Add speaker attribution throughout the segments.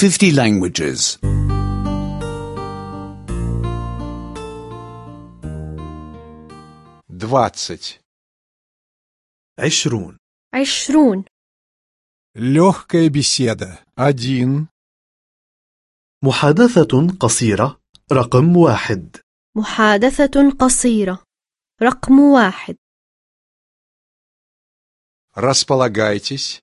Speaker 1: 50 languages.
Speaker 2: 20.
Speaker 3: 20.
Speaker 2: Легкая беседа. 1.
Speaker 4: محادثة قصيرة رقم 1.
Speaker 3: محادثة قصيرة رقم 1.
Speaker 2: Располагайтесь.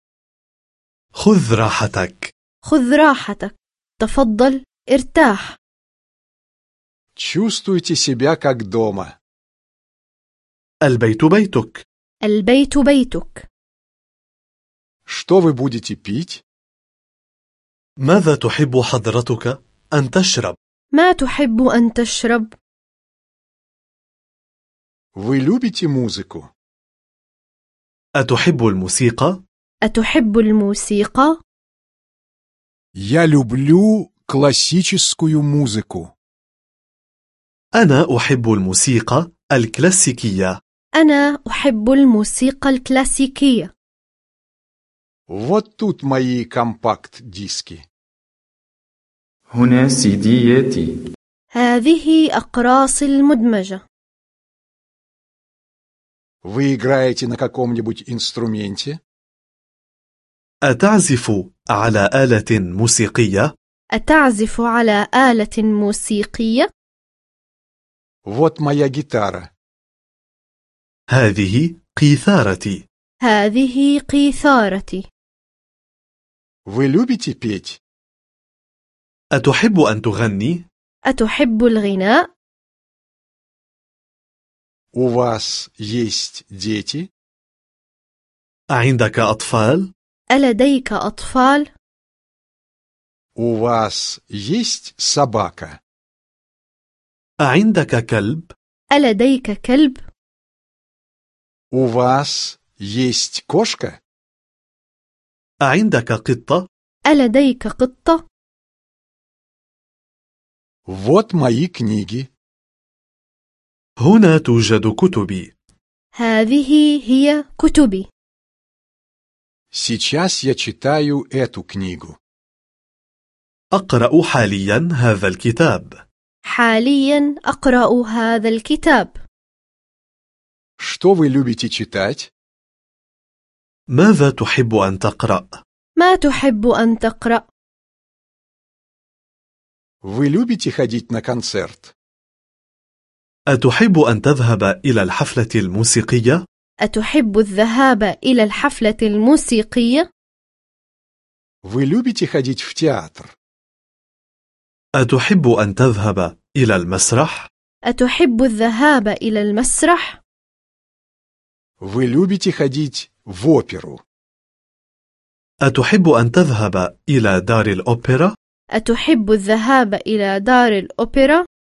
Speaker 4: خذ راحتك.
Speaker 3: خذ راحتك. تفضل ارتاح.
Speaker 2: Чувствуйте себя как дома.
Speaker 4: البيت بيتك.
Speaker 3: البيت بيتك.
Speaker 2: Что вы будете пить?
Speaker 4: ماذا تحب حضرتك أن تشرب؟
Speaker 3: ما تحب أن تشرب؟
Speaker 2: Вы любите музыку?
Speaker 4: أتحب الموسيقى؟
Speaker 3: أتحب الموسيقى؟
Speaker 2: Я люблю классическую музыку.
Speaker 4: أنا أحب الموسيقى الكلاسيكية.
Speaker 3: أنا أحب الموسيقى الكلاسيكية.
Speaker 2: Вот тут мои компакт-диски.
Speaker 5: هنا سيدياتي.
Speaker 3: هذه أقراص المدمجة.
Speaker 2: Вы играете на каком-нибудь инструменте?
Speaker 4: أتعزف على آلة موسيقية؟
Speaker 3: أتعزف على آلة موسيقية؟
Speaker 2: Вот моя гитара.
Speaker 4: هذه قيثارتي.
Speaker 3: هذه قيثارتي.
Speaker 2: Вы любите петь?
Speaker 4: أتحب أن تغني؟
Speaker 3: أتحب الغناء؟
Speaker 2: У вас есть дети?
Speaker 4: أعندك أطفال؟
Speaker 3: ألديك أطفال؟
Speaker 2: У вас есть собака?
Speaker 4: أعندك كلب؟
Speaker 3: ألديك كلب؟
Speaker 2: У вас есть кошка?
Speaker 4: أعندك قطة؟
Speaker 3: ألديك قطة؟
Speaker 2: Вот мои книги.
Speaker 4: هنا توجد كتبي.
Speaker 3: هذه هي كتبي.
Speaker 2: Сейчас я читаю эту книгу.
Speaker 4: أقرأ حاليا هذا الكتاب.
Speaker 3: حاليا أقرأ هذا الكتاب.
Speaker 2: Что вы любите читать?
Speaker 4: ماذا تحب أن تقرأ؟
Speaker 3: ما تحب أن تقرأ؟
Speaker 2: Вы любите ходить на концерт?
Speaker 4: أتحب أن تذهب إلى الحفلة الموسيقية؟
Speaker 3: أتحب الذهاب إلى الحفلة الموسيقية؟
Speaker 2: Вы любите ходить в театр?
Speaker 4: أتحب أن تذهب إلى المسرح؟
Speaker 3: أتحب الذهاب إلى المسرح؟
Speaker 2: Вы любите ходить в оперу?
Speaker 4: أتحب أن تذهب إلى دار الأوبرا؟
Speaker 3: أتحب الذهاب إلى دار الأوبرا؟